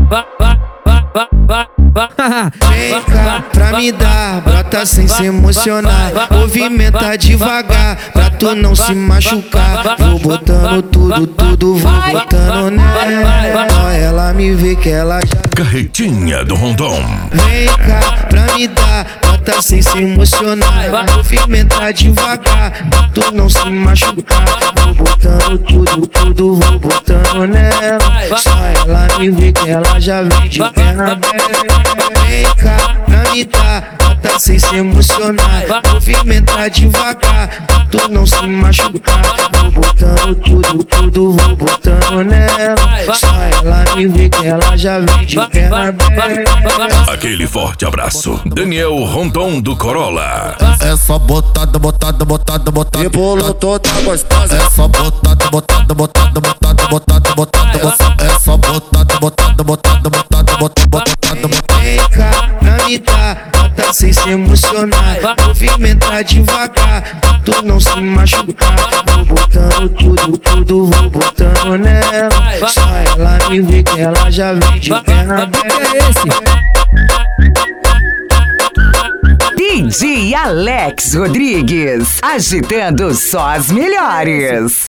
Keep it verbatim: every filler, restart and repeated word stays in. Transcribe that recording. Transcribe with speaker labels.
Speaker 1: Vem cá pra me dar, brota sem se emocionar. Movimenta devagar, pra tu não se machucar. Vou botando tudo, tudo, vou botando nela. Ó, ela me vê que ela já...
Speaker 2: Carretinha do Rondon.
Speaker 1: Vem cá pra me dar, brota sem se emocionar. Movimenta devagar, pra tu não se machucar. Vou botando tudo, tudo, vou botando nela. Só ela me vê que ela já vem de perna aberta. Vem cá pra me dar, brota sem se emocionar. Movimenta devagar, pra tu não se machucar. Vou botando tudo, tudo, vou botando nela. Só ela me vê que ela já vem de perna aberta.
Speaker 2: Aquele forte abraço. Daniel Rondon do Corolla.
Speaker 3: É só botada, botada, botada, botada.
Speaker 1: Rebolou toda gostosa.
Speaker 3: É só botada, botada, botada, botada, botada, botada. É só botada, botada, botada, botada, botada, botada.
Speaker 1: Vem cá pra me dar, brota sem se emocionar. Movimenta devagar, pra tu não se machucar. Vou botando tudo, tudo, vou botando nela. Só ela me vê que ela já vem de perna aberta.
Speaker 4: D J Alex Rodrigues, agitando só as melhores.